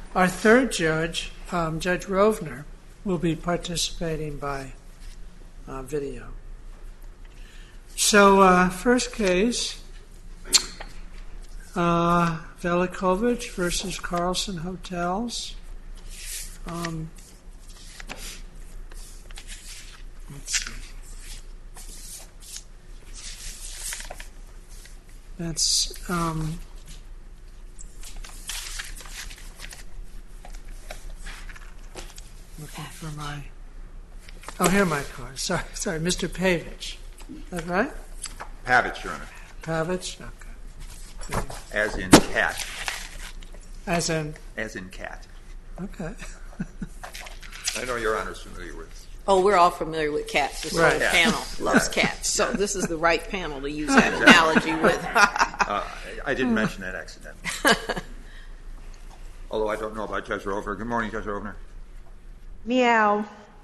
Our third judge, Judge Rovner, will be participating by video. So, first case, Velikovich versus Carlson Hotels. Let's see. That's looking for my. Oh, here are my cards. Sorry, Mr. Pavich. Is that right? Pavich, Your Honor. Pavich? Okay. As in cat. As in? As in cat. Okay. I know Your Honor's familiar with. Oh, we're all familiar with cats. This Right. whole panel loves cats. So this is the right panel to use that analogy with. I didn't mention that accidentally. Although I don't know about Judge Rovner. Good morning, Judge Rovner. Meow.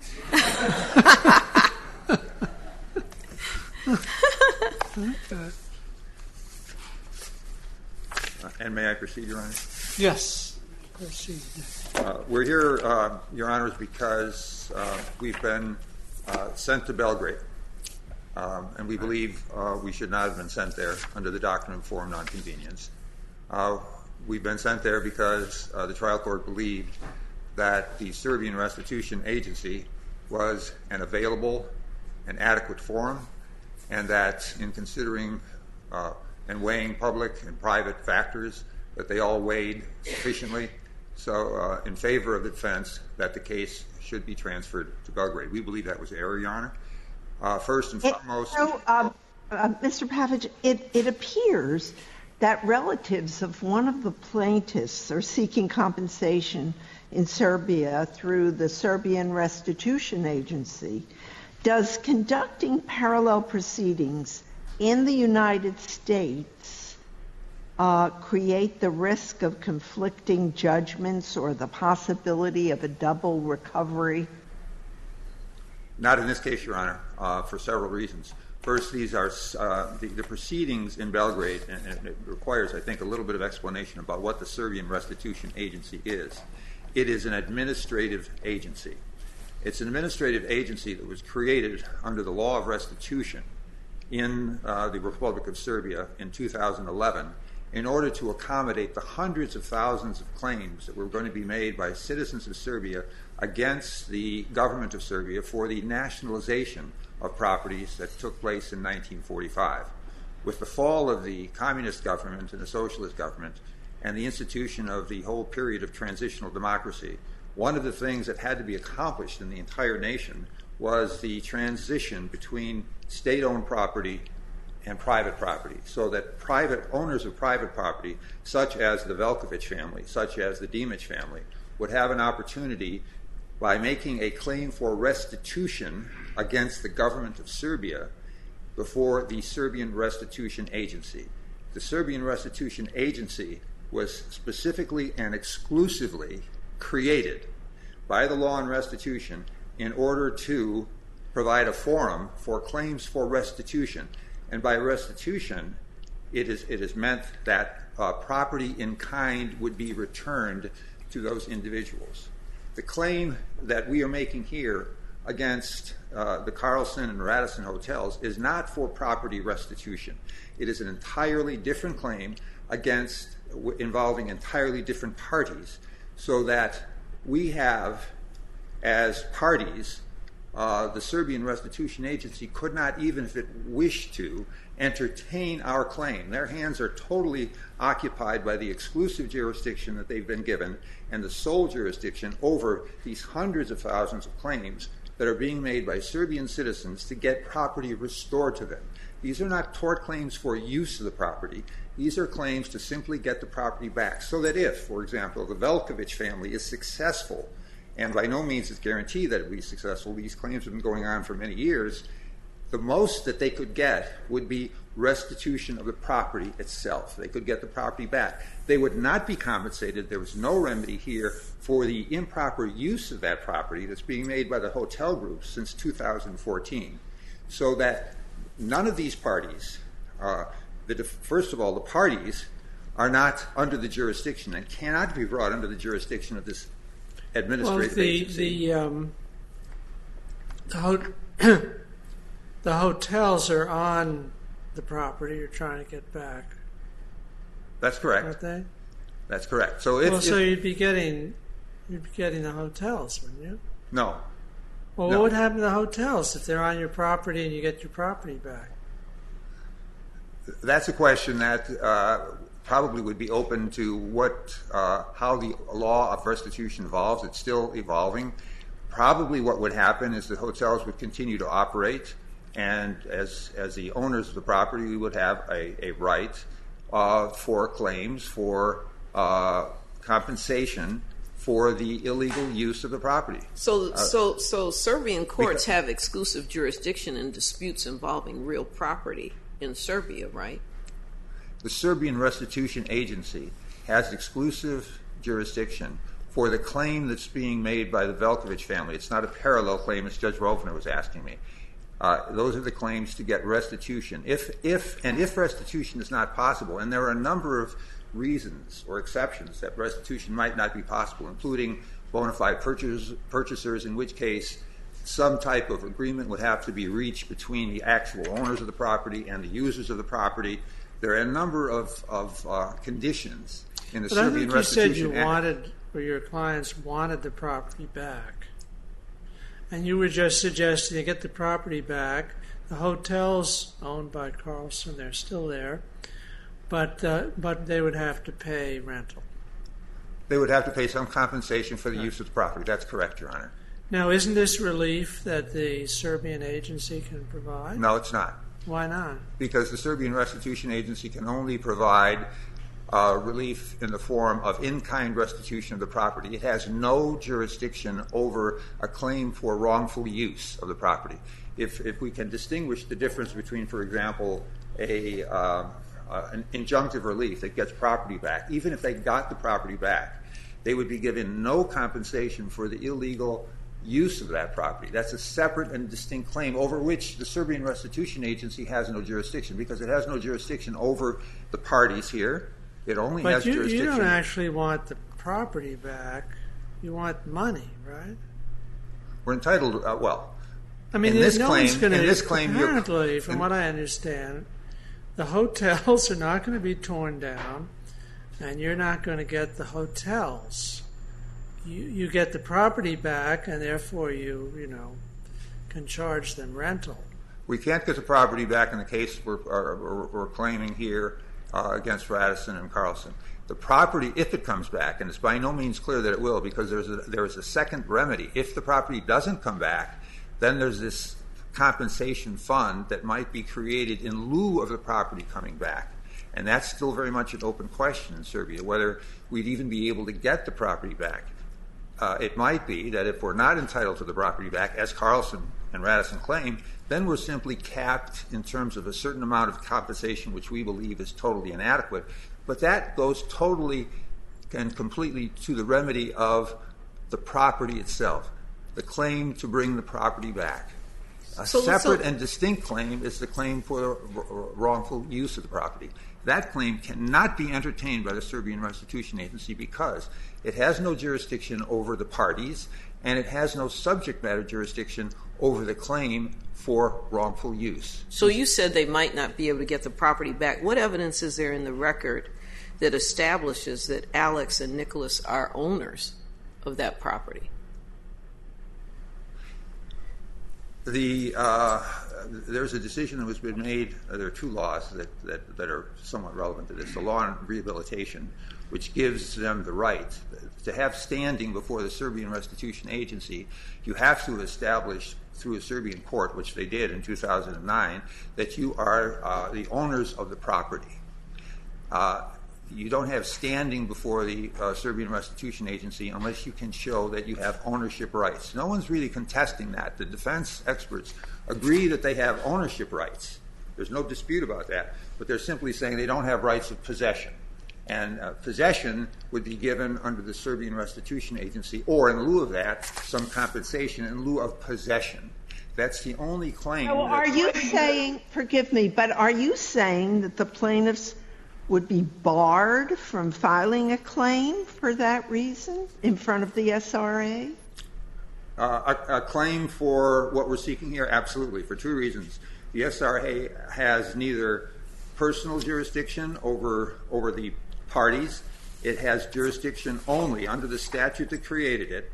And may I proceed, Your Honor? Yes. Proceed. We're here, Your Honors, because we've been sent to Belgrade. And we believe we should not have been sent there under the doctrine of forum nonconvenience. We've been sent there because the trial court believed that the Serbian Restitution Agency was an available and adequate forum, and that in considering and weighing public and private factors, that they all weighed sufficiently. So in favor of the defense, that the case should be transferred to Belgrade. We believe that was error, Your Honor. First and foremost... Mr. Pavich, it appears that relatives of one of the plaintiffs are seeking compensation in Serbia through the Serbian Restitution Agency. Does conducting parallel proceedings in the United States create the risk of conflicting judgments or the possibility of a double recovery? Not in this case, Your Honor, for several reasons. First, these are the proceedings in Belgrade, and it requires, I think, a little bit of explanation about what the Serbian Restitution Agency is. It is an administrative agency. It's an administrative agency that was created under the law of restitution in the Republic of Serbia in 2011 in order to accommodate the hundreds of thousands of claims that were going to be made by citizens of Serbia against the government of Serbia for the nationalization of properties that took place in 1945. With the fall of the communist government and the socialist government and the institution of the whole period of transitional democracy, one of the things that had to be accomplished in the entire nation was the transition between state-owned property and private property, so that private owners of private property, such as the Velkovic family, such as the Dimic family, would have an opportunity by making a claim for restitution against the government of Serbia before the Serbian Restitution Agency. The Serbian Restitution Agency was specifically and exclusively created by the law on restitution in order to provide a forum for claims for restitution. And by restitution, it is meant that property in kind would be returned to those individuals. The claim that we are making here against the Carlson and Radisson hotels is not for property restitution. It is an entirely different claim involving entirely different parties, so that we have, as parties, the Serbian Restitution Agency could not, even if it wished to, entertain our claim. Their hands are totally occupied by the exclusive jurisdiction that they've been given and the sole jurisdiction over these hundreds of thousands of claims that are being made by Serbian citizens to get property restored to them. These are not tort claims for use of the property. These are claims to simply get the property back, so that if, for example, the Velkovic family is successful, and by no means is guaranteed that it will be successful, these claims have been going on for many years, the most that they could get would be restitution of the property itself. They could get the property back. They would not be compensated. There was no remedy here for the improper use of that property that's being made by the hotel group since 2014. So that none of these parties, first of all, the parties are not under the jurisdiction and cannot be brought under the jurisdiction of this administrative agency. The hotels are on the property you're trying to get back. That's correct. Aren't they? That's correct. So you'd be getting the hotels, wouldn't you? No. Well, No. what would happen to the hotels if they're on your property and you get your property back? That's a question that probably would be open to how the law of restitution evolves. It's still evolving. Probably what would happen is the hotels would continue to operate, and as the owners of the property, we would have a right for claims for compensation for the illegal use of the property. So Serbian courts have exclusive jurisdiction in disputes involving real property in Serbia, right? The Serbian Restitution Agency has exclusive jurisdiction for the claim that's being made by the Velkovic family. It's not a parallel claim, as Judge Rovner was asking me. Those are the claims to get restitution. If restitution is not possible, and there are a number of reasons or exceptions that restitution might not be possible, including bona fide purchasers, in which case some type of agreement would have to be reached between the actual owners of the property and the users of the property. There are a number of conditions in the Serbian Restitution Act. But I think you said your clients wanted the property back. And you were just suggesting to get the property back. The hotels owned by Carlson, they're still there, but they would have to pay rental. They would have to pay some compensation for the use of the property. That's correct, Your Honor. Now, isn't this relief that the Serbian agency can provide? No, it's not. Why not? Because the Serbian Restitution Agency can only provide relief in the form of in-kind restitution of the property. It has no jurisdiction over a claim for wrongful use of the property. If we can distinguish the difference between, for example, an injunctive relief that gets property back, even if they got the property back, they would be given no compensation for the illegal use of that property. That's a separate and distinct claim over which the Serbian Restitution Agency has no jurisdiction, because it has no jurisdiction over the parties here. It only has jurisdiction. But you don't actually want the property back. You want money, right? We're entitled, I mean, in this no claim, one's going to, in this claim, apparently, from what I understand, the hotels are not going to be torn down, and you're not going to get the hotels. You get the property back, and therefore you can charge them rental. We can't get the property back in the case we're claiming here against Radisson and Carlson. The property, if it comes back, and it's by no means clear that it will, because there is a second remedy. If the property doesn't come back, then there's this compensation fund that might be created in lieu of the property coming back. And that's still very much an open question in Serbia, whether we'd even be able to get the property back. It might be that if we're not entitled to the property back, as Carlson and Radisson claim, then we're simply capped in terms of a certain amount of compensation, which we believe is totally inadequate. But that goes totally and completely to the remedy of the property itself, the claim to bring the property back. A separate and distinct claim is the claim for wrongful use of the property. That claim cannot be entertained by the Serbian Restitution Agency because it has no jurisdiction over the parties, and it has no subject matter jurisdiction over the claim for wrongful use. So you said they might not be able to get the property back. What evidence is there in the record that establishes that Alex and Nicholas are owners of that property? There's a decision that has been made. There are two laws that are somewhat relevant to this. The law on rehabilitation, which gives them the right to have standing before the Serbian Restitution Agency. You have to establish through a Serbian court, which they did in 2009, that you are the owners of the property. You don't have standing before the Serbian Restitution Agency unless you can show that you have ownership rights. No one's really contesting that. The defense experts agree that they have ownership rights. There's no dispute about that. But they're simply saying they don't have rights of possession. And possession would be given under the Serbian Restitution Agency, or in lieu of that, some compensation in lieu of possession. That's the only claim. So are you saying, forgive me, but are you saying that the plaintiffs would be barred from filing a claim for that reason in front of the SRA? A claim for what we're seeking here? Absolutely, for two reasons. The SRA has neither personal jurisdiction over the parties. It has jurisdiction only under the statute that created it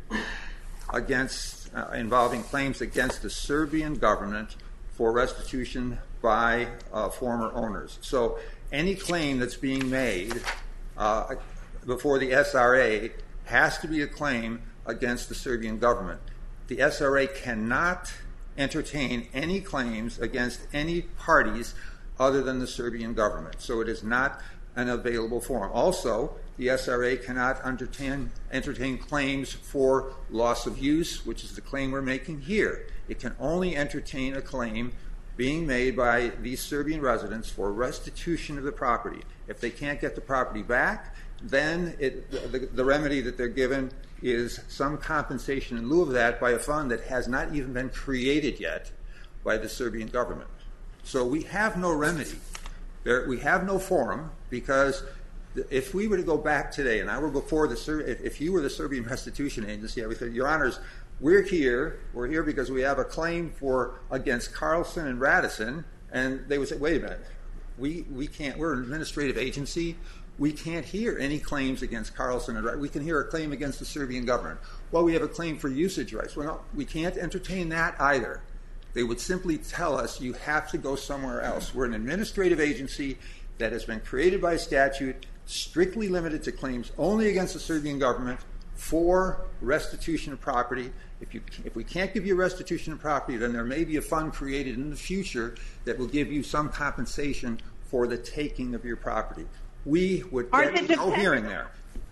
involving claims against the Serbian government for restitution by former owners. So any claim that's being made before the SRA has to be a claim against the Serbian government. The SRA cannot entertain any claims against any parties other than the Serbian government. So it is not an available forum. Also, the SRA cannot entertain claims for loss of use, which is the claim we're making here. It can only entertain a claim being made by these Serbian residents for restitution of the property. If they can't get the property back, then the remedy that they're given is some compensation in lieu of that by a fund that has not even been created yet by the Serbian government. So we have no remedy. We have no forum, because if we were to go back today, and I were before if you were the Serbian Restitution Agency, I would say, Your Honors, we're here because we have a claim against Carlson and Radisson, and they would say, wait a minute, we can't, we're an administrative agency, we can't hear any claims against Carlson and Radisson. We can hear a claim against the Serbian government. Well, we have a claim for usage rights. Well, no, we can't entertain that either. They would simply tell us, you have to go somewhere else. We're an administrative agency that has been created by statute, strictly limited to claims only against the Serbian government for restitution of property. If we can't give you restitution of property, then there may be a fund created in the future that will give you some compensation for the taking of your property. We would get no hearing there.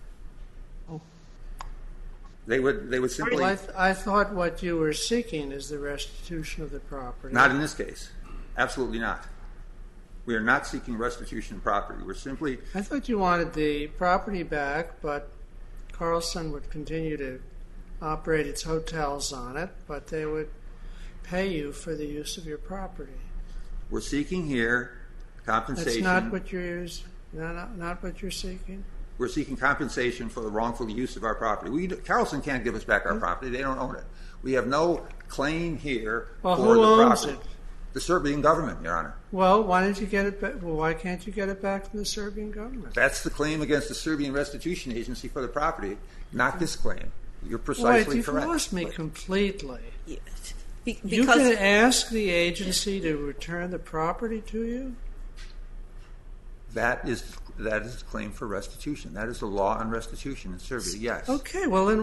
They would simply... Well, I thought what you were seeking is the restitution of the property. Not in this case. Absolutely not. We are not seeking restitution of property. We're simply... I thought you wanted the property back, but Carlson would continue to operate its hotels on it, but they would pay you for the use of your property. We're seeking here compensation... That's not what you're seeking? We're seeking compensation for the wrongful use of our property. Carlson can't give us back our property. They don't own it. We have no claim here for the property. Well, who owns it? The Serbian government, Your Honor. Well, why don't you get it back? Well, why can't you get it back from the Serbian government? That's the claim against the Serbian Restitution Agency for the property, not this claim. You're precisely correct. You've lost me completely. Yes. You can ask the agency to return the property to you? That is the claim for restitution. That is the law on restitution in Serbia, yes. Okay, well then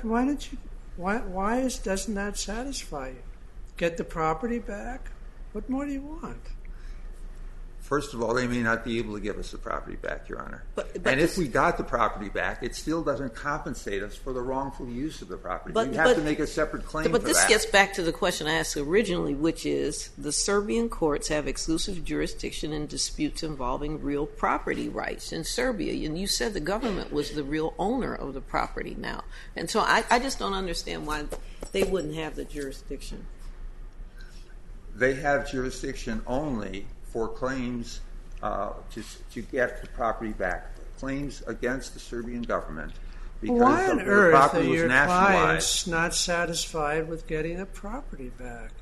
doesn't that satisfy you? Get the property back? What more do you want? First of all, they may not be able to give us the property back, Your Honor. And if we got the property back, it still doesn't compensate us for the wrongful use of the property. You have to make a separate claim for that. But this gets back to the question I asked originally, which is the Serbian courts have exclusive jurisdiction in disputes involving real property rights in Serbia. And you said the government was the real owner of the property now. And so I just don't understand why they wouldn't have the jurisdiction. They have jurisdiction only for claims to get the property back, claims against the Serbian government. Because why on the earth property are was your nationalized. clients not satisfied with getting the property back?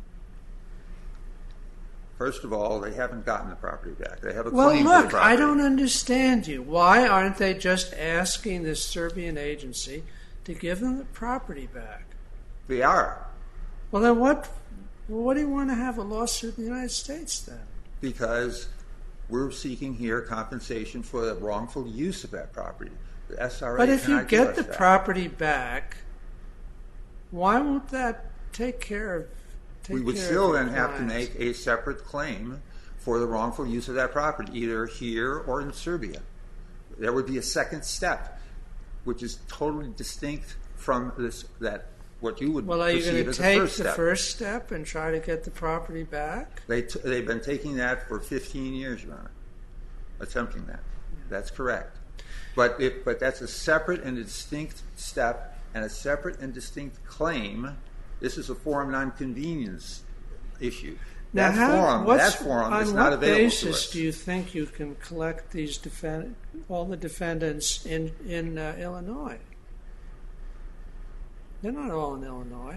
First of all, they haven't gotten the property back. They have a claim Well, for the look, property. I don't understand you. Why aren't they just asking this Serbian agency to give them the property back? They are. Well, then what do you want to have a lawsuit in the United States then? Because we're seeking here compensation for the wrongful use of that property. The SRA But if you cannot give get us the that. property back, why won't that take care of We would care still of then your have to clients? make a separate claim for the wrongful use of that property, either here or in Serbia. There would be a second step, which is totally distinct from what you would Well, are you perceive going to as take the first the step. first step and try to get the property back? They've been taking that for 15 years, Your Honor, attempting that. That's correct. But that's a separate and distinct step and a separate and distinct claim. This is a forum nonconvenience issue. Now, that forum is not available to us. On what basis do you think you can collect all the defendants in Illinois? They're not all in Illinois.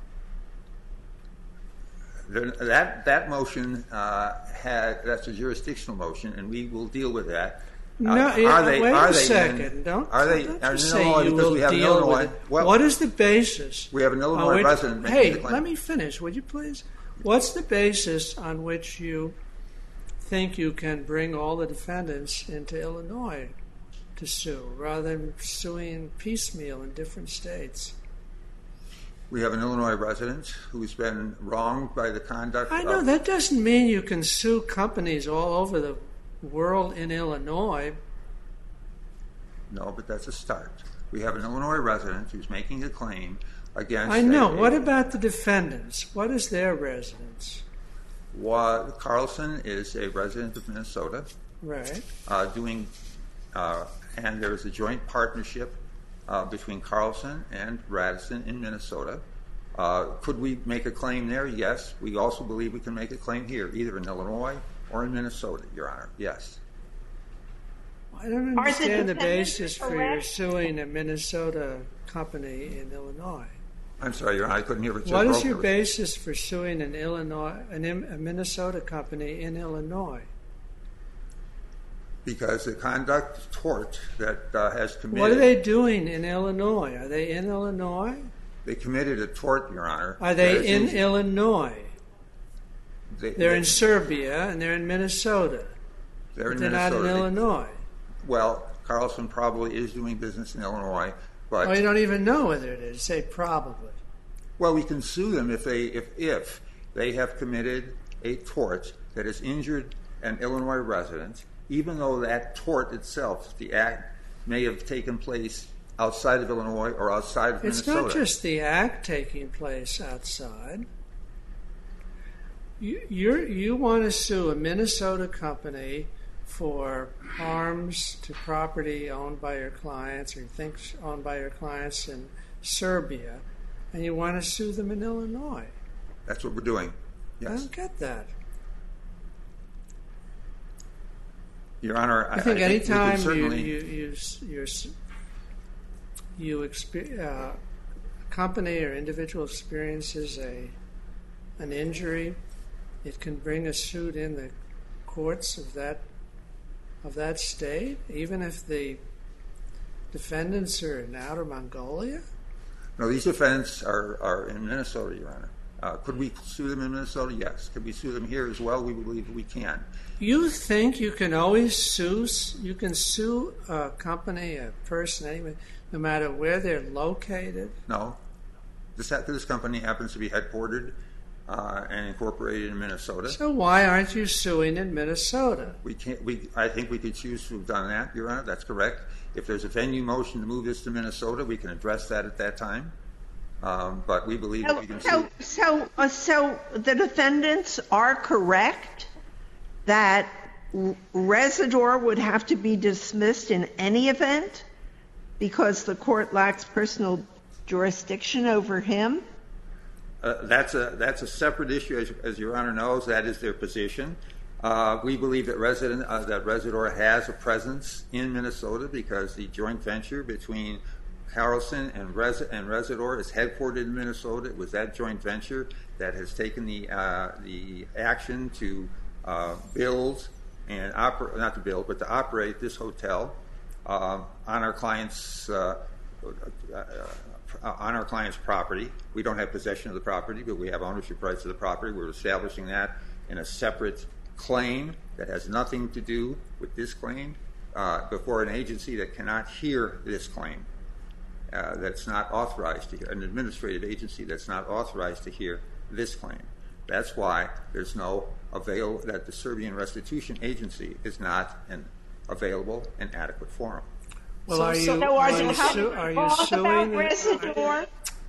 That motion that's a jurisdictional motion, and we will deal with that. Wait a second. Don't say you will deal with it. Well, what is the basis? We have an Illinois resident making the claim. Hey, let me finish, would you please? What's the basis on which you think you can bring all the defendants into Illinois to sue, rather than suing piecemeal in different states? We have an Illinois resident who's been wronged by the conduct I know, that doesn't mean you can sue companies all over the world in Illinois. No, but that's a start. We have an Illinois resident who's making a claim against... I know. What about the defendants? What is their residence? Carlson is a resident of Minnesota. Right. And there is a joint partnership between Carlson and Radisson in Minnesota. Could we make a claim there? Yes. We also believe we can make a claim here, either in Illinois or in Minnesota, Your Honor. Yes. I don't understand the basis for your suing a Minnesota company in Illinois. I'm sorry, Your Honor, I couldn't hear what you said. What is your basis for suing a Minnesota company in Illinois? Because the conduct tort that has committed... What are they doing in Illinois? Are they in Illinois? They committed a tort, Your Honor. Are they in Illinois? They're in Serbia and they're in Minnesota. They're not in Illinois. Well, Carlson probably is doing business in Illinois, but... Oh, you don't even know whether it is. Say probably. Well, we can sue them if they have committed a tort that has injured an Illinois resident, even though that tort itself, the act, may have taken place outside of Illinois or outside of Minnesota. It's not just the act taking place outside. You want to sue a Minnesota company for harms to property owned by your clients, or you think owned by your clients in Serbia, and you want to sue them in Illinois. That's what we're doing. Yes. I don't get that. Your Honor, I think any time a company or individual experiences an injury, it can bring a suit in the courts of that state, even if the defendants are in Outer Mongolia? No, these defendants are in Minnesota, Your Honor. Could we sue them in Minnesota? Yes. Could we sue them here as well? We believe we can. You think you can always sue a company, a person, anyway, no matter where they're located? No. This company happens to be headquartered and incorporated in Minnesota. So why aren't you suing in Minnesota? I think we could choose to have done that, Your Honor. That's correct. If there's a venue motion to move this to Minnesota, we can address that at that time. But we believe that we can sue. So the defendants are correct that Residor would have to be dismissed in any event because the court lacks personal jurisdiction over him? That's a separate issue, as Your Honor knows. That is their position. We believe that Residor has a presence in Minnesota because the joint venture between Carlson and Residor is headquartered in Minnesota. It was that joint venture that has taken the action to build and operate, not to build, but to operate this hotel on our client's property. We don't have possession of the property, but we have ownership rights to the property. We're establishing that in a separate claim that has nothing to do with this claim before an agency that cannot hear this claim, that's not authorized to hear, an administrative agency that's not authorized to hear this claim. That's why there's that the Serbian Restitution Agency is not an available and adequate forum. Well, are you suing? Residor?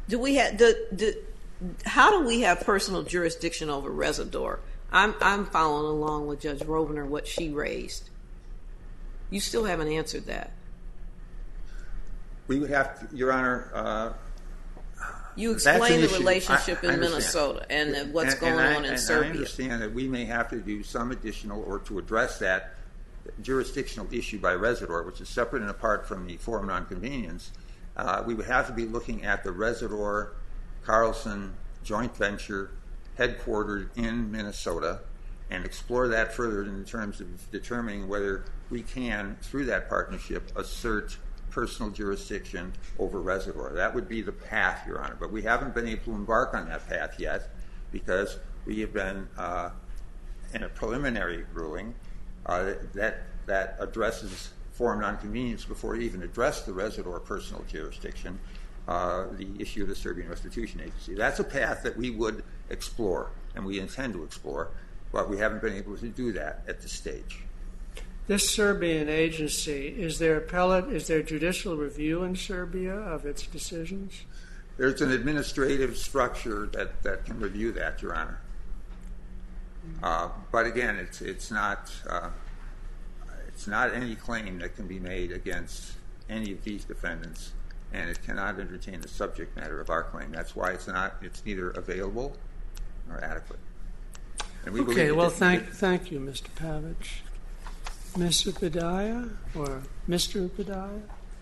How do we have personal jurisdiction over Residor? I'm following along with Judge Rovner what she raised. You still haven't answered that. We would have to, Your Honor, You explain the issue. relationship I in understand. Minnesota and what's going on in Serbia. I understand that we may have to do some additional, or to address that jurisdictional issue by Residor, which is separate and apart from the forum nonconvenience. We would have to be looking at the Residor-Carlson joint venture headquartered in Minnesota and explore that further in terms of determining whether we can, through that partnership, assert personal jurisdiction over Residor. That would be the path, Your Honor. But we haven't been able to embark on that path yet because we have been in a preliminary ruling that addresses forum nonconvenience before we even address the Residor personal jurisdiction, the issue of the Serbian Restitution Agency. That's a path that we would explore, and we intend to explore, but we haven't been able to do that at this stage. This Serbian agency, is there judicial review in Serbia of its decisions? There's an administrative structure that can review that, Your Honor. But again, it's not any claim that can be made against any of these defendants, and it cannot entertain the subject matter of our claim. That's why it's neither available nor adequate. Okay, well, thank you, Mr. Pavich. Ms. Upadhyaya, or Mr. Upadhyaya?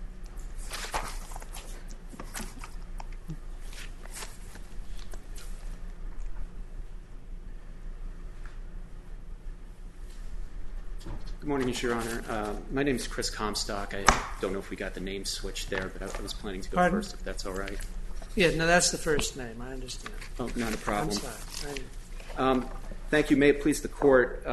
Good morning, Your Honor. My name is Chris Comstock. I don't know if we got the name switched there, but I was planning to go first, if that's all right. Yeah, no, that's the first name. I understand. Oh, not a problem. I'm sorry. Thank you. May it please the Court.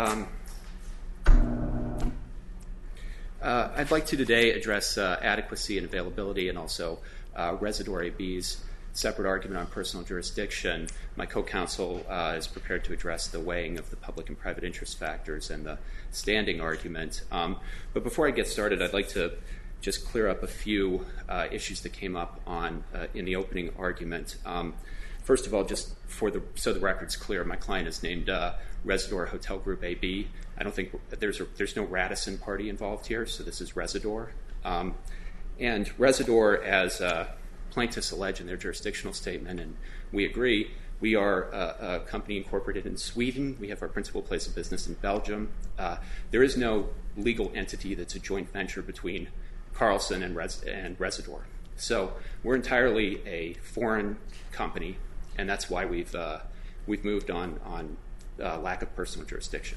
I'd like to today address adequacy and availability and also Residor AB's separate argument on personal jurisdiction. My co-counsel is prepared to address the weighing of the public and private interest factors and the standing argument. But before I get started, I'd like to just clear up a few issues that came up in the opening argument. First of all, just so the record's clear, my client is named Residor Hotel Group AB. I don't think there's no Radisson party involved here, so this is Residor. And Residor, as plaintiffs allege in their jurisdictional statement, and we agree, we are a company incorporated in Sweden. We have our principal place of business in Belgium. There is no legal entity that's a joint venture between Carlson and Residor. So we're entirely a foreign company, and that's why we've moved on lack of personal jurisdiction.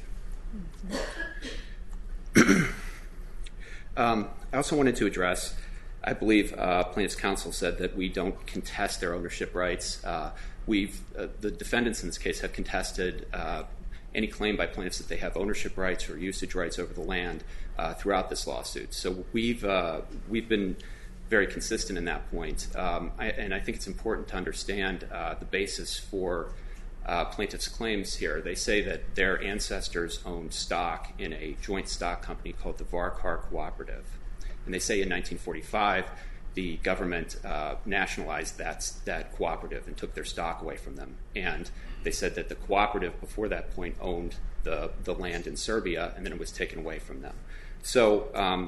I also wanted to address, I believe plaintiff's counsel said that we don't contest their ownership rights. The defendants in this case have contested any claim by plaintiffs that they have ownership rights or usage rights over the land throughout this lawsuit. So we've been very consistent in that point. And I think it's important to understand the basis for plaintiffs' claims here. They say that their ancestors owned stock in a joint stock company called the Varkar Cooperative. And they say in 1945 the government nationalized that cooperative and took their stock away from them. And they said that the cooperative before that point owned the land in Serbia, and then it was taken away from them. So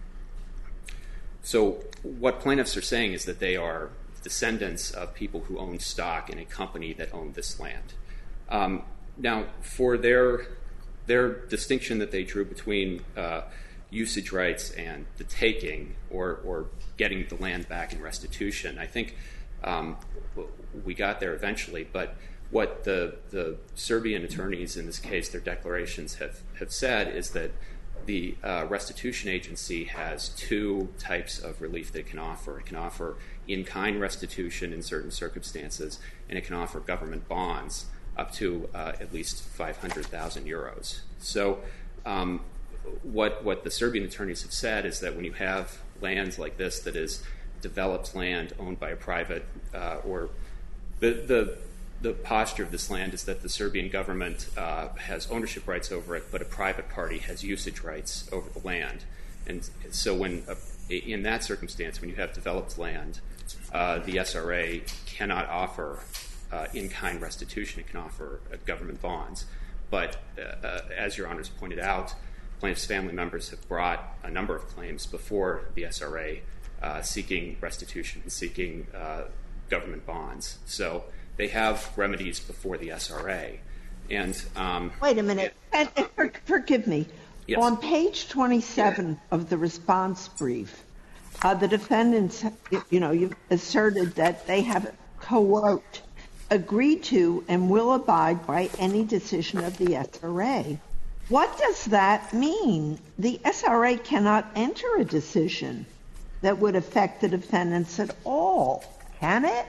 what plaintiffs are saying is that they are descendants of people who owned stock in a company that owned this land. Now, for their distinction that they drew between usage rights and the taking or getting the land back in restitution, I think we got there eventually. But what the Serbian attorneys in this case, their declarations have said is that the restitution agency has two types of relief that it can offer. It can offer in-kind restitution in certain circumstances, and it can offer government bonds up to at least 500,000 euros. So what the Serbian attorneys have said is that when you have lands like this that is developed land owned by a private or the posture of this land is that the Serbian government has ownership rights over it, but a private party has usage rights over the land. And so in that circumstance, when you have developed land, the SRA cannot offer in-kind restitution. It can offer government bonds. But as Your Honors pointed out, plaintiffs' family members have brought a number of claims before the SRA seeking restitution, seeking government bonds. So they have remedies before the SRA. And wait a minute. And forgive me. Yes. On page 27 of the response brief, the defendants, you've asserted that they have, quote, agreed to and will abide by any decision of the SRA. What does that mean? The SRA cannot enter a decision that would affect the defendants at all, can it?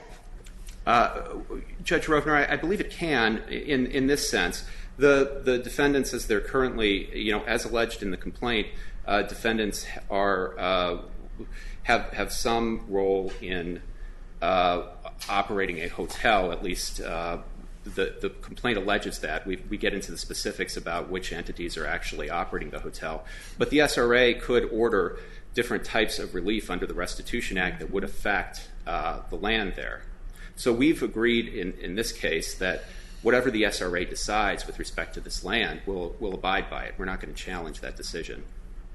Judge Rovner, I believe it can in this sense. The defendants, as they're currently, as alleged in the complaint, defendants have some role in operating a hotel. At least the complaint alleges that. We get into the specifics about which entities are actually operating the hotel. But the SRA could order different types of relief under the Restitution Act that would affect the land there. So we've agreed in this case that whatever the SRA decides with respect to this land, we'll abide by it. We're not going to challenge that decision.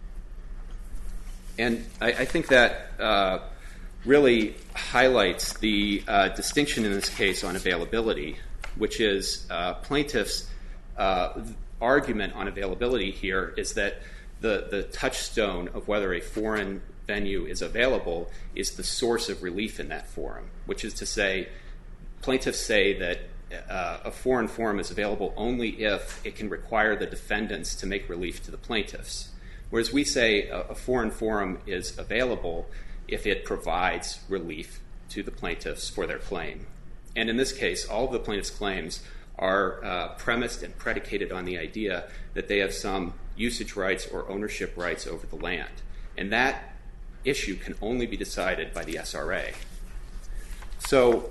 And I think that really highlights the distinction in this case on availability, which is plaintiffs' argument on availability here is that the touchstone of whether a foreign venue is available is the source of relief in that forum, which is to say, plaintiffs say that a foreign forum is available only if it can require the defendants to make relief to the plaintiffs. Whereas we say a foreign forum is available if it provides relief to the plaintiffs for their claim. And in this case, all of the plaintiffs' claims are premised and predicated on the idea that they have some usage rights or ownership rights over the land. And that issue can only be decided by the SRA. So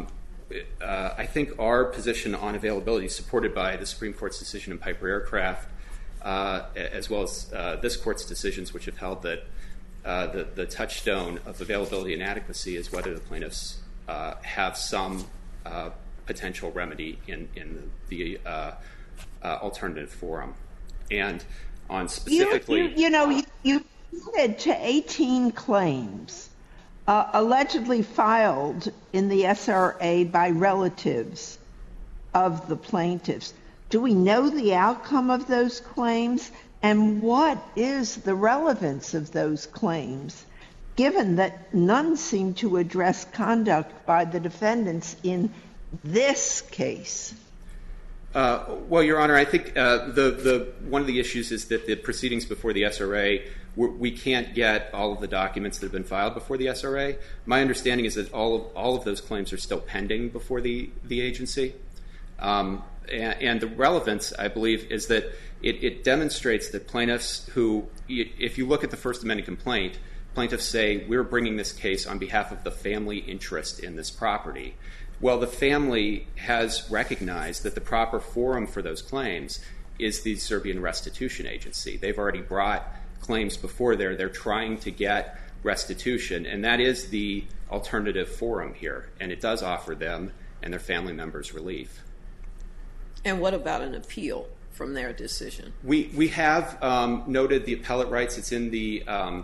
I think our position on availability is supported by the Supreme Court's decision in Piper Aircraft, as well as this Court's decisions, which have held that the touchstone of availability and adequacy is whether the plaintiffs have some potential remedy in the alternative forum. And on specifically... You said to 18 claims allegedly filed in the SRA by relatives of the plaintiffs. Do we know the outcome of those claims? And what is the relevance of those claims, given that none seem to address conduct by the defendants in this case? Well, Your Honor, I think one of the issues is that the proceedings before the SRA, we can't get all of the documents that have been filed before the SRA. My understanding is that all of those claims are still pending before the agency. And the relevance, I believe, is that it demonstrates that plaintiffs who, if you look at the First Amendment complaint, plaintiffs say, we're bringing this case on behalf of the family interest in this property. Well, the family has recognized that the proper forum for those claims is the Serbian Restitution Agency. They've already brought claims before there. They're trying to get restitution, and that is the alternative forum here, and it does offer them and their family members relief. And what about an appeal from their decision? We have noted the appellate rights. It's in the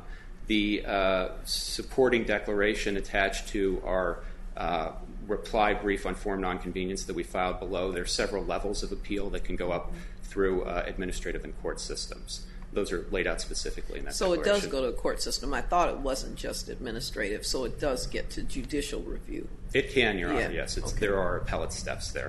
supporting declaration attached to our reply brief on forum nonconvenience that we filed below. There are several levels of appeal that can go up through administrative and court systems. Those are laid out specifically in that declaration. So it does go to a court system. I thought it wasn't just administrative, so it does get to judicial review. It can, Your Honor, Yeah. yes. Okay. There are appellate steps there.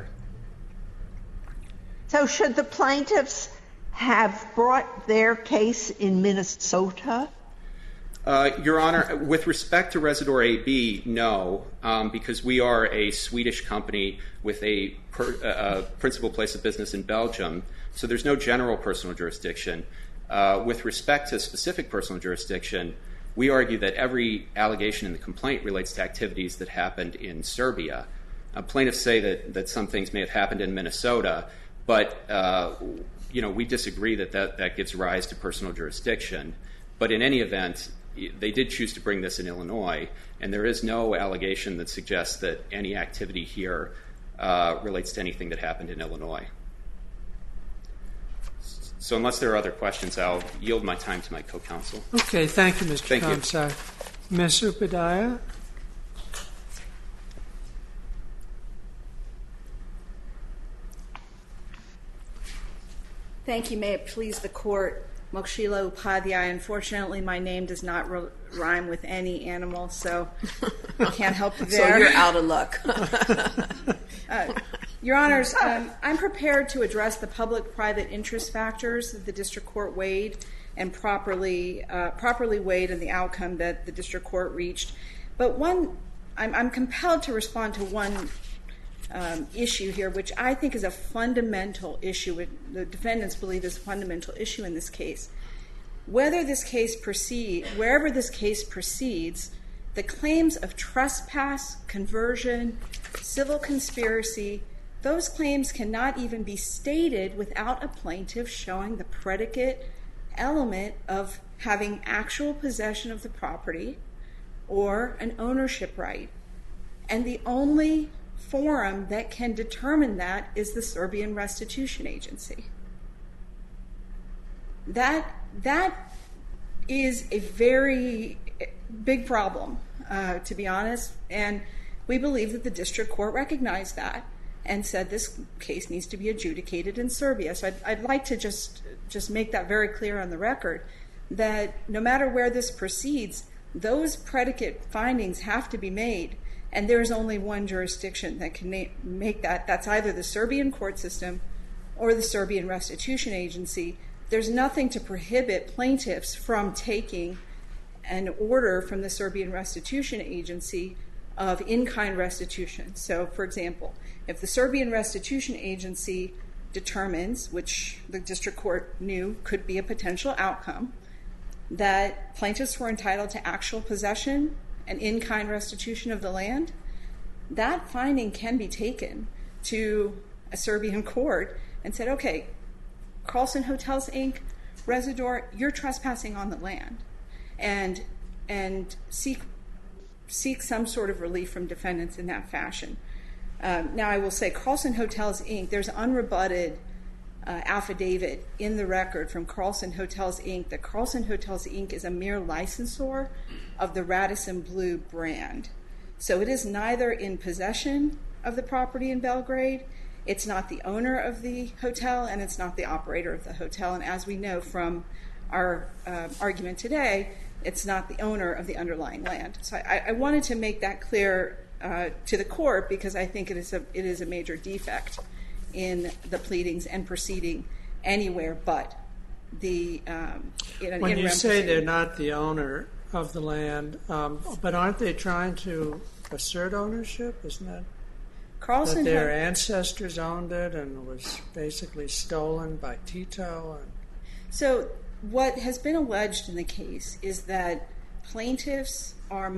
So should the plaintiffs have brought their case in Minnesota? Your Honor, with respect to Residor AB, no, because we are a Swedish company with a principal place of business in Belgium, so there's no general personal jurisdiction. With respect to specific personal jurisdiction, we argue that every allegation in the complaint relates to activities that happened in Serbia. Plaintiffs say that some things may have happened in Minnesota, but we disagree that gives rise to personal jurisdiction. But in any event, they did choose to bring this in Illinois, and there is no allegation that suggests that any activity here relates to anything that happened in Illinois. So unless there are other questions, I'll yield my time to my co-counsel. Okay, thank you, Mr. Thank you. Comstock. Ms. Upadhyaya? Thank you. May it please the court. Mokshila Upadhyay. Unfortunately, my name does not rhyme with any animal, so I can't help you there. So you're out of luck. Your Honors, I'm prepared to address the public-private interest factors that the district court weighed and properly weighed in the outcome that the district court reached. But I'm compelled to respond to one issue here, which I think is a fundamental issue. The defendants believe is a fundamental issue in this case. Wherever this case proceeds, the claims of trespass, conversion, civil conspiracy, those claims cannot even be stated without a plaintiff showing the predicate element of having actual possession of the property or an ownership right. And the only forum that can determine that is the Serbian Restitution Agency. That is a very big problem, to be honest, and we believe that the district court recognized that and said this case needs to be adjudicated in Serbia. So I'd like to just make that very clear on the record, that no matter where this proceeds, those predicate findings have to be made. And there is only one jurisdiction that can make that. That's either the Serbian court system or the Serbian Restitution Agency. There's nothing to prohibit plaintiffs from taking an order from the Serbian Restitution Agency of in-kind restitution. So, for example, if the Serbian Restitution Agency determines, which the district court knew could be a potential outcome, that plaintiffs were entitled to actual possession and in-kind restitution of the land, that finding can be taken to a Serbian court and said, okay, Carlson Hotels, Inc., Residor, you're trespassing on the land, and seek some sort of relief from defendants in that fashion. Now, I will say Carlson Hotels, Inc., there's unrebutted affidavit in the record from Carlson Hotels, Inc. that Carlson Hotels, Inc. is a mere licensor of the Radisson Blu brand. So it is neither in possession of the property in Belgrade, it's not the owner of the hotel, and it's not the operator of the hotel. And as we know from our argument today, it's not the owner of the underlying land. So I wanted to make that clear to the court because I think it is a major defect in the pleadings and proceeding anywhere but the when you say they're not the owner of the land, but aren't they trying to assert ownership? Isn't that Carlson that their ancestors owned it and was basically stolen by Tito? So what has been alleged in the case is that plaintiffs are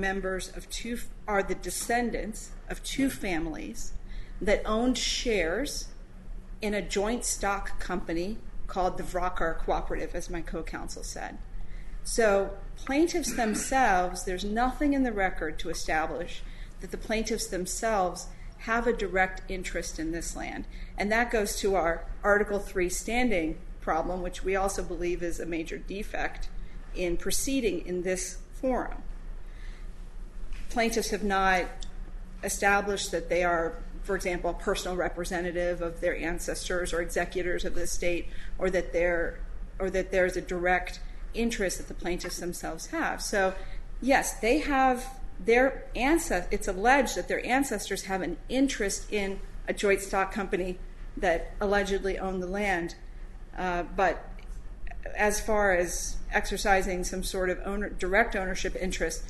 the descendants of two families that owned shares in a joint stock company called the Vrakar Cooperative, as my co-counsel said. So plaintiffs themselves, there's nothing in the record to establish that the plaintiffs themselves have a direct interest in this land. And that goes to our Article 3 standing problem, which we also believe is a major defect in proceeding in this forum. Plaintiffs have not established that they are, for example, a personal representative of their ancestors or executors of the estate, or that there's a direct interest that the plaintiffs themselves have. So, yes, they have it's alleged that their ancestors have an interest in a joint stock company that allegedly owned the land. But as far as exercising some sort of direct ownership interest,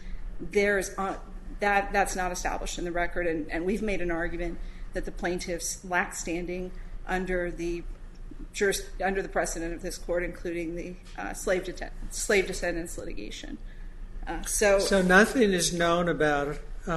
that's not established in the record, and we've made an argument that the plaintiffs lack standing under the precedent of this court, including the slave descendants litigation. So nothing is known about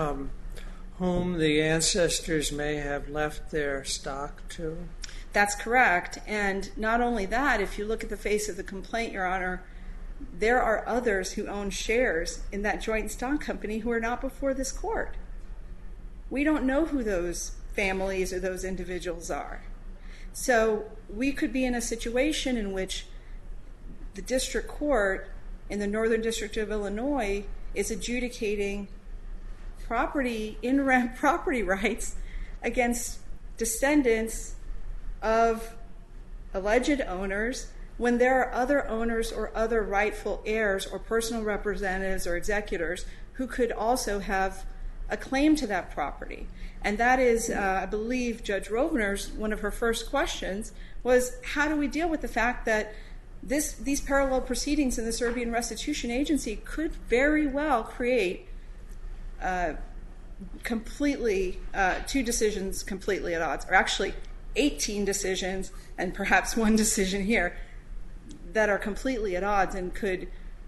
whom the ancestors may have left their stock to? That's correct. And not only that, if you look at the face of the complaint, Your Honor, there are others who own shares in that joint stock company who are not before this court. We don't know who those families or those individuals are. So we could be in a situation in which the district court in the Northern District of Illinois is adjudicating in-rent property rights against descendants of alleged owners when there are other owners or other rightful heirs or personal representatives or executors who could also have a claim to that property. And that is, I believe, Judge Rovner's, one of her first questions was, how do we deal with the fact that these parallel proceedings in the Serbian Restitution Agency could very well create two decisions completely at odds, or actually 18 decisions and perhaps one decision here that are completely at odds and could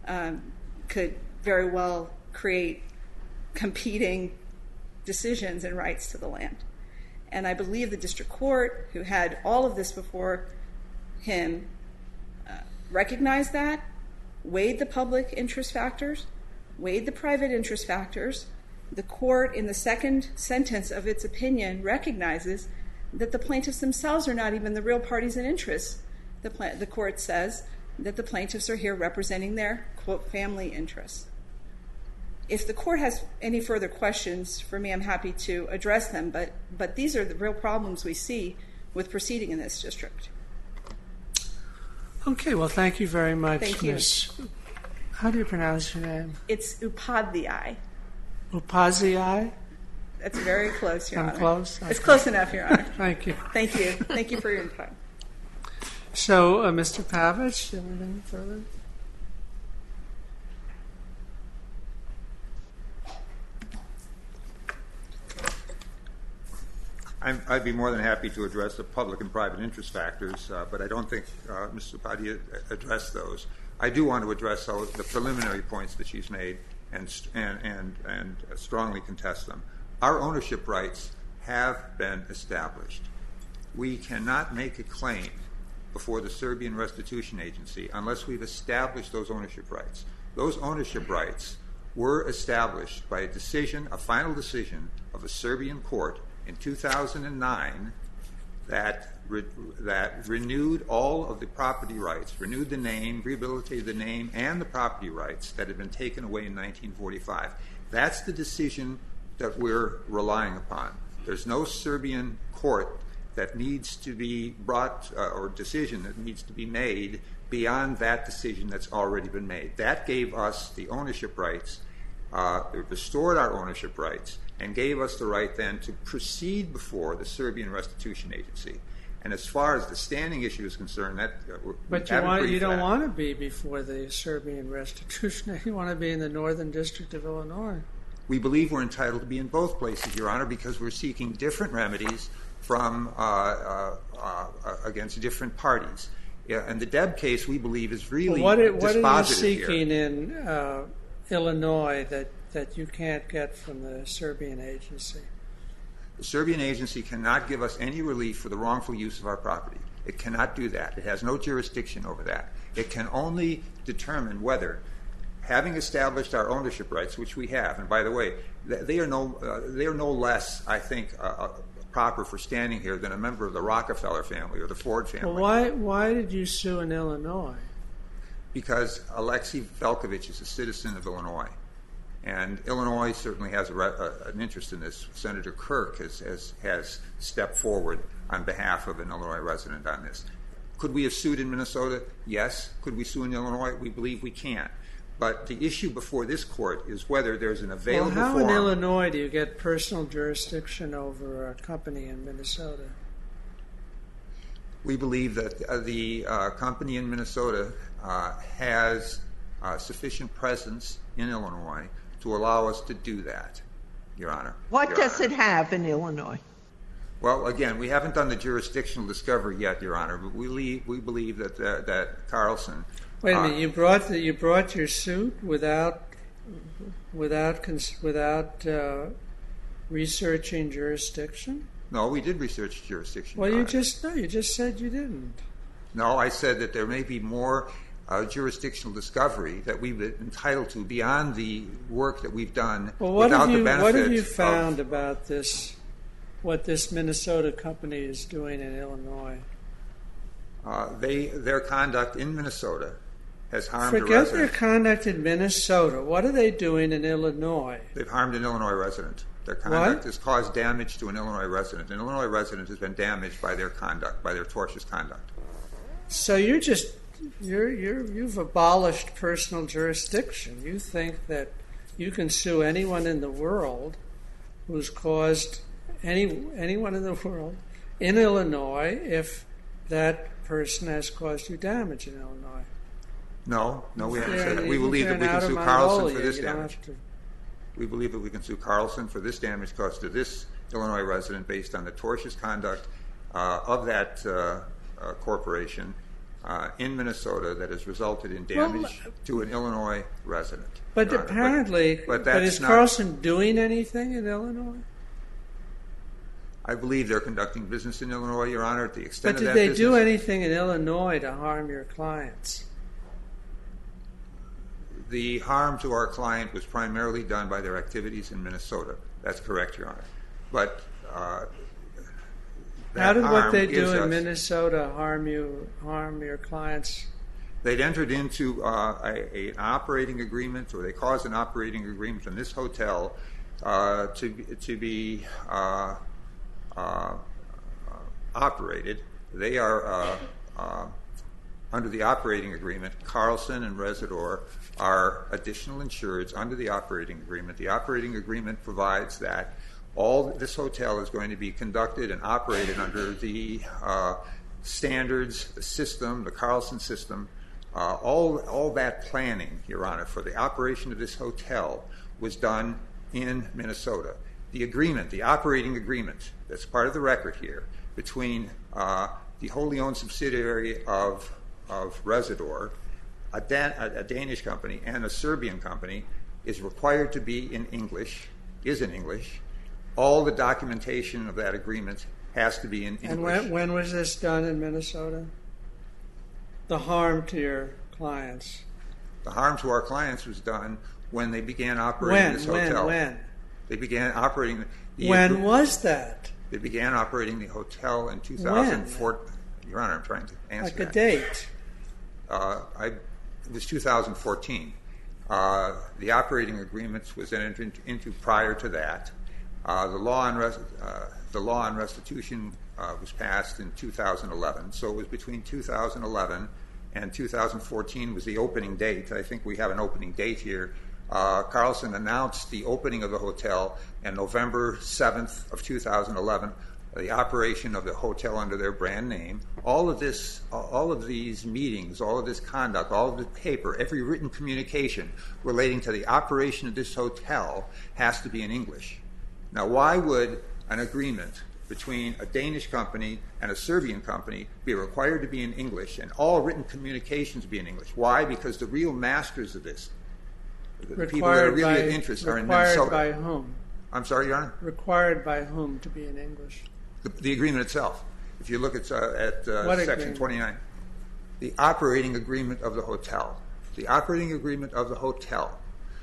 very well create competing decisions and rights to the land. And I believe the district court, who had all of this before him, recognized that, weighed the public interest factors, weighed the private interest factors. The court, in the second sentence of its opinion, recognizes that the plaintiffs themselves are not even the real parties in interest. The court says that the plaintiffs are here representing their, quote, family interests. If the court has any further questions for me, I'm happy to address them, but these are the real problems we see with proceeding in this district. Okay, well, thank you very much, Thank you. Miss. How do you pronounce your name? It's Upadhyay. Upadhyay? That's very close, Your Honor. I'm close? It's close enough, Your Honor. Thank you. Thank you. Thank you for your time. So, Mr. Pavich, do you have anything further? I'd be more than happy to address the public and private interest factors, but I don't think Mr. Upadhyay addressed those. I do want to address the preliminary points that she's made and strongly contest them. Our ownership rights have been established. We cannot make a claim before the Serbian Restitution Agency unless we've established those ownership rights. Those ownership rights were established by a final decision of a Serbian court in 2009 that renewed all of the property rights, renewed the name, rehabilitated the name and the property rights that had been taken away in 1945. That's the decision that we're relying upon. There's no Serbian court that needs to be brought, or decision that needs to be made beyond that decision that's already been made. That gave us the ownership rights, restored our ownership rights, and gave us the right then to proceed before the Serbian Restitution Agency. And as far as the standing issue is concerned, but you don't want to be before the Serbian Restitution. You want to be in the Northern District of Illinois. We believe we're entitled to be in both places, Your Honor, because we're seeking different remedies from against different parties. And the Deb case, we believe, is really dispositive here. What are you seeking in Illinois that you can't get from the Serbian agency? The Serbian agency cannot give us any relief for the wrongful use of our property. It cannot do that. It has no jurisdiction over that. It can only determine whether, having established our ownership rights, which we have, and by the way, they are no less, I think, proper for standing here than a member of the Rockefeller family or the Ford family. Well, why did you sue in Illinois? Because Alexei Velkovich is a citizen of Illinois. And Illinois certainly has an interest in this. Senator Kirk has stepped forward on behalf of an Illinois resident on this. Could we have sued in Minnesota? Yes. Could we sue in Illinois? We believe we can. But the issue before this court is whether there's an available form. Well, how in Illinois do you get personal jurisdiction over a company in Minnesota? We believe that the company in Minnesota has sufficient presence in Illinois to allow us to do that, Your Honor. What does it have in Illinois? Well, again, we haven't done the jurisdictional discovery yet, Your Honor, but we believe that Carlson... Wait a minute, you brought your suit without researching jurisdiction? No, we did research jurisdiction. Well, you just said you didn't. No, I said that there may be more jurisdictional discovery that we've been entitled to beyond the work that we've done without the benefit. What have you found about this? What this Minnesota company is doing in Illinois? Their conduct in Minnesota has harmed a resident. Forget their conduct in Minnesota. What are they doing in Illinois? They've harmed an Illinois resident. Their conduct has caused damage to an Illinois resident. An Illinois resident has been damaged by their conduct, by their tortious conduct. So you've abolished personal jurisdiction. You think that you can sue anyone in the world who's caused anyone in the world in Illinois if that person has caused you damage in Illinois. No, we haven't said that. We believe that we can sue Carlson for this damage. We believe that we can sue Carlson for this damage caused to this Illinois resident based on the tortious conduct of that corporation in Minnesota that has resulted in damage to an Illinois resident. But apparently, but is Carlson doing anything in Illinois? I believe they're conducting business in Illinois, Your Honor, at the extent of that business. But did they do anything in Illinois to harm your clients? The harm to our client was primarily done by their activities in Minnesota. That's correct, Your Honor. But how did what they do in Minnesota harm your clients? They'd entered into an operating agreement, or they caused an operating agreement in this hotel to be operated. They are under the operating agreement. Carlson and Residor are additional insureds under the operating agreement. The operating agreement provides that this hotel is going to be conducted and operated under the standards, the system, the Carlson system. All that planning, Your Honor, for the operation of this hotel was done in Minnesota. The agreement, the operating agreement, that's part of the record here, between the wholly owned subsidiary of Residor, a Danish company, and a Serbian company, is required to be in English, is in English. All the documentation of that agreement has to be in English. And when was this done in Minnesota? The harm to your clients? The harm to our clients was done when they began operating this hotel. When? They began operating... When was that? They began operating the hotel in 2004. When? Your Honor, I'm trying to answer that. Like a date? It was 2014. The operating agreement was entered into prior to that. The law on restitution was passed in 2011. So it was between 2011 and 2014 was the opening date. I think we have an opening date here. Carlson announced the opening of the hotel on November 7th of 2011, the operation of the hotel under their brand name. All of these meetings, all of this conduct, all of the paper, every written communication relating to the operation of this hotel has to be in English. Now, why would an agreement between a Danish company and a Serbian company be required to be in English and all written communications be in English? Why? Because the real masters of this, the people that are really of interest, are in Minnesota. Required by whom? I'm sorry, Your Honor? Required by whom to be in English? The agreement itself. If you look at Section Section 29, the operating agreement of the hotel. The operating agreement of the hotel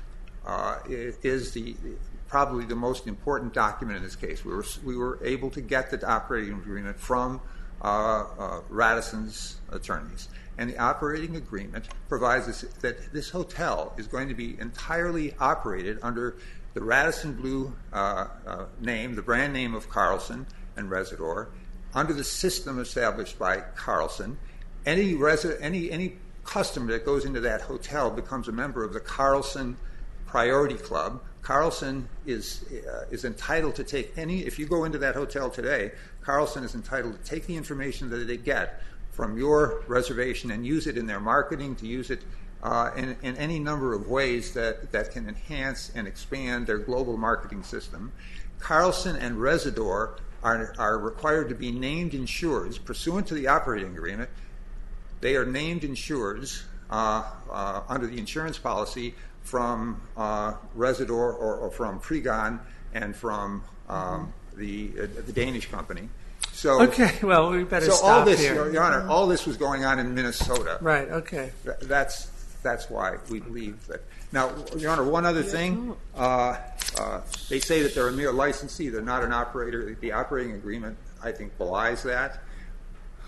is probably the most important document in this case. We were able to get the operating agreement from Radisson's attorneys. And the operating agreement provides us that this hotel is going to be entirely operated under the Radisson Blu name, the brand name of Carlson and Residor, under the system established by Carlson. Any customer that goes into that hotel becomes a member of the Carlson Priority Club. Carlson is entitled to take if you go into that hotel today, Carlson is entitled to take the information that they get from your reservation and use it in their marketing, to use it in any number of ways that can enhance and expand their global marketing system. Carlson and Residor are required to be named insureds pursuant to the operating agreement. They are named insureds under the insurance policy from Residor or from Pregon and from the Danish company. So, okay, well, we better stop all this, here. Your Honor, all this was going on in Minnesota. Right, okay. That's why we believe that. Now, Your Honor, one other thing. They say that they're a mere licensee. They're not an operator. The operating agreement, I think, belies that.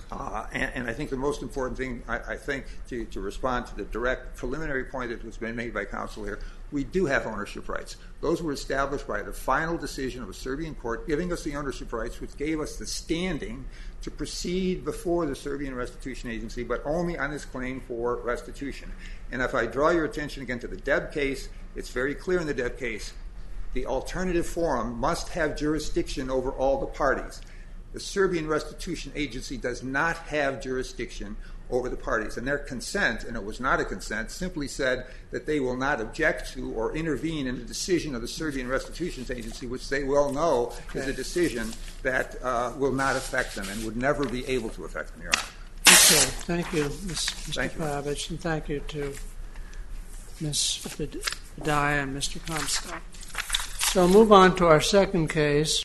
And I think the most important thing, I think, to respond to the direct preliminary point that was been made by counsel here, we do have ownership rights. Those were established by the final decision of a Serbian court giving us the ownership rights, which gave us the standing to proceed before the Serbian Restitution Agency, but only on this claim for restitution. And if I draw your attention again to the Deb case, it's very clear in the Deb case, the alternative forum must have jurisdiction over all the parties. The Serbian Restitution Agency does not have jurisdiction over the parties. And their consent, and it was not a consent, simply said that they will not object to or intervene in the decision of the Serbian Restitution Agency, which they well know is a decision that will not affect them and would never be able to affect them, Your Honor. Okay, thank you, Mr. Pavich, and thank you to Ms. Bedaya and Mr. Comstock. So we'll move on to our second case.